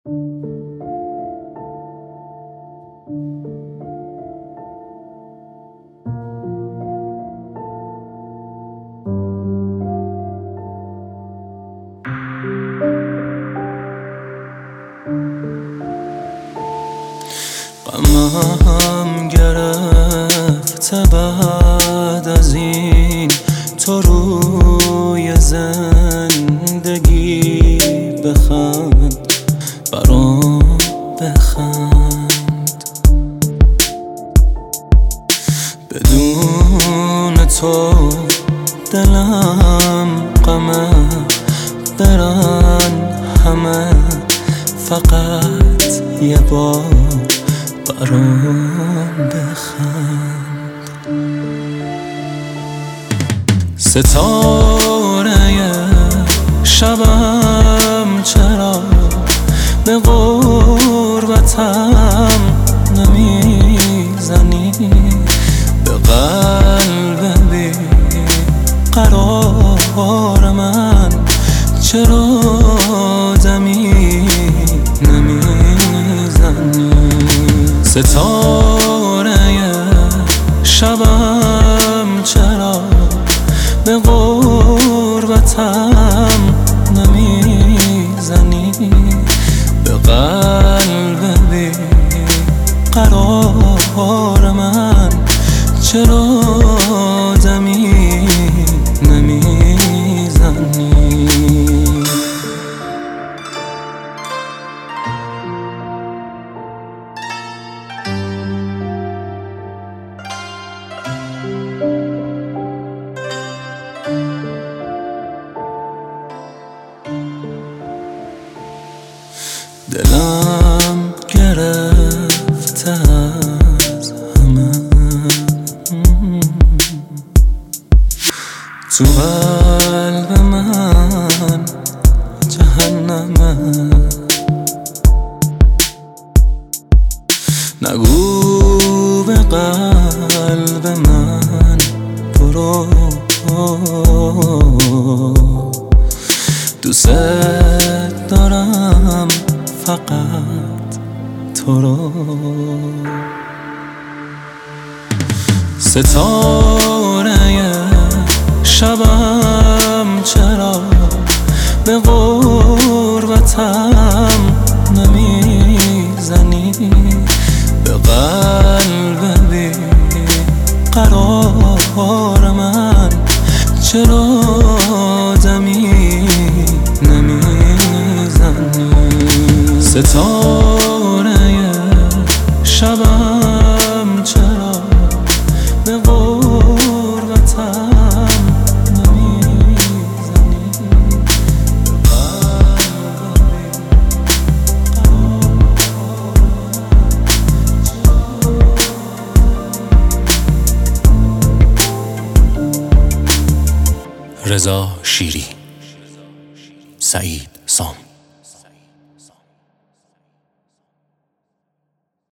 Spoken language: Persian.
غمم گرفته بعد از این تو روی زندگی بخند، برام بخند. بدون تو دلم غمه، برن همه فقط یه بار برام بخند. ستاره شبم چرا به غربتم نمیزنی؟ به قلب بی قرار من چرا دمی نمیزنی؟ ستاره شبم چرا به غربتم نمیزنی؟ به قلب بی قرار من چرا دمی نمیزنی؟ دلم گرفته از همه، تو قلب من جهنمه. نگو به قلب من برو، دوست دارم فقط تو رو. ستاره شبم چرا به غربتم نمیزنی؟ به قلب بی قرار من چرا دمی نمیزنی؟ ستاره شبم چرا به غربتم نمیزنی؟ به قلب بی قرار. رضا شیری، سعید سام.